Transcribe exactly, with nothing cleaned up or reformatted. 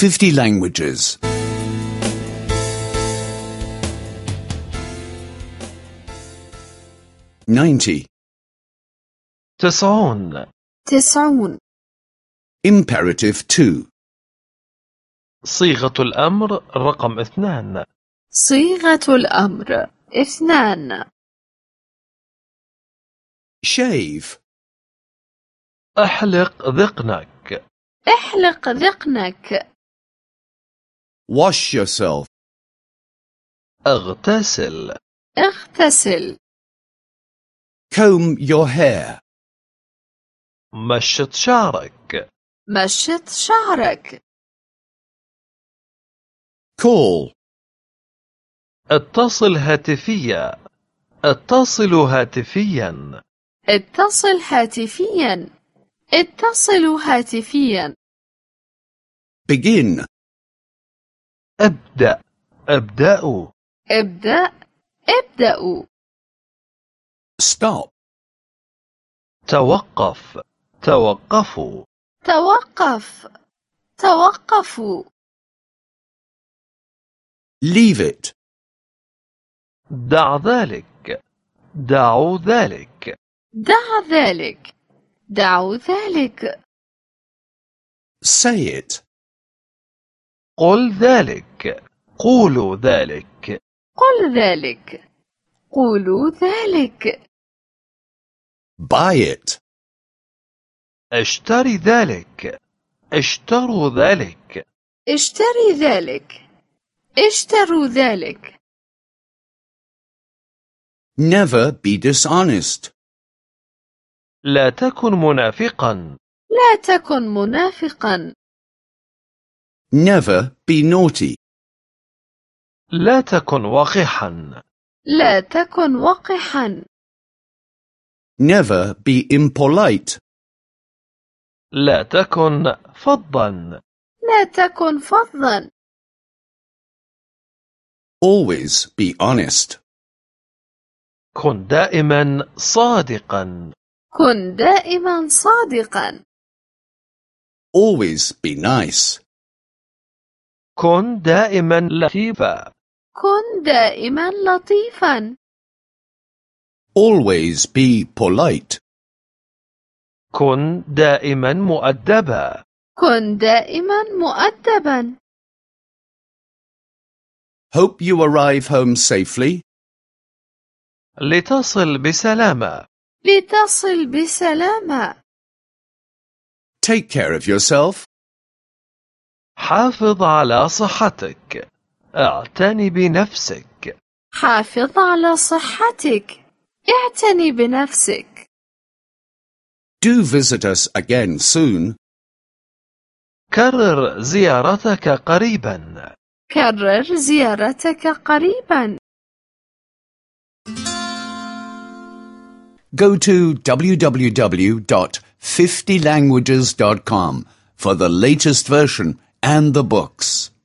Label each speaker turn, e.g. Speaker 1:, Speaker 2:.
Speaker 1: fifty languages. ninety.
Speaker 2: تسعون.
Speaker 3: تسعون.
Speaker 1: Imperative two.
Speaker 2: صيغة الأمر رقم اثنان.
Speaker 3: صيغة الأمر اثنان.
Speaker 1: Shave.
Speaker 2: احلق ذقنك.
Speaker 3: احلق ذقنك.
Speaker 1: Wash yourself.
Speaker 2: اغتسل.
Speaker 3: اغتسل.
Speaker 1: Comb your hair.
Speaker 2: مشط شعرك.
Speaker 3: مشط شعرك.
Speaker 1: Call.
Speaker 2: اتصل هاتفيا. اتصل هاتفيا.
Speaker 3: اتصل هاتفيا. اتصل هاتفيا.
Speaker 1: Begin.
Speaker 2: ابدأ. ابدأوا.
Speaker 3: ابدأ. ابدأوا.
Speaker 1: Stop.
Speaker 2: توقف. توقفوا.
Speaker 3: توقف. توقفوا.
Speaker 1: Leave it.
Speaker 2: دع ذلك. دعوا ذلك.
Speaker 3: دع ذلك. دعوا ذلك.
Speaker 1: Say it.
Speaker 2: قل ذلك. قولوا ذلك.
Speaker 3: قل ذلك. قولوا ذلك.
Speaker 1: Buy it.
Speaker 2: اشتري ذلك. اشتروا ذلك.
Speaker 3: اشتري ذلك. اشتروا ذلك.
Speaker 1: Never be dishonest.
Speaker 2: لا تكن منافقا.
Speaker 3: لا تكن منافقا.
Speaker 1: Never be naughty.
Speaker 2: لا تكن وقحا.
Speaker 3: لا تكن وقحا.
Speaker 1: Never be impolite.
Speaker 2: لا تكن فظا.
Speaker 3: لا تكن فظا.
Speaker 1: Always be honest.
Speaker 2: كن دائما صادقا.
Speaker 3: كن دائما صادقا.
Speaker 1: Always be nice.
Speaker 2: كن دائما لطيفا.
Speaker 3: كن دائما لطيفا.
Speaker 1: Always be polite.
Speaker 2: كن دائما مؤدبا.
Speaker 3: كن دائما مؤدبا.
Speaker 1: Hope you arrive home safely.
Speaker 2: لتصل بسلامة.
Speaker 3: لتصل بسلامة.
Speaker 1: Take care of yourself.
Speaker 2: حافظ على صحتك. اعتني بنفسك.
Speaker 3: حافظ على صحتك. اعتني بنفسك.
Speaker 1: Do visit us again soon.
Speaker 2: كرر زيارتك قريبا.
Speaker 3: كرر زيارتك قريبا.
Speaker 1: Go to w w w dot fifty languages dot com for the latest version and the books.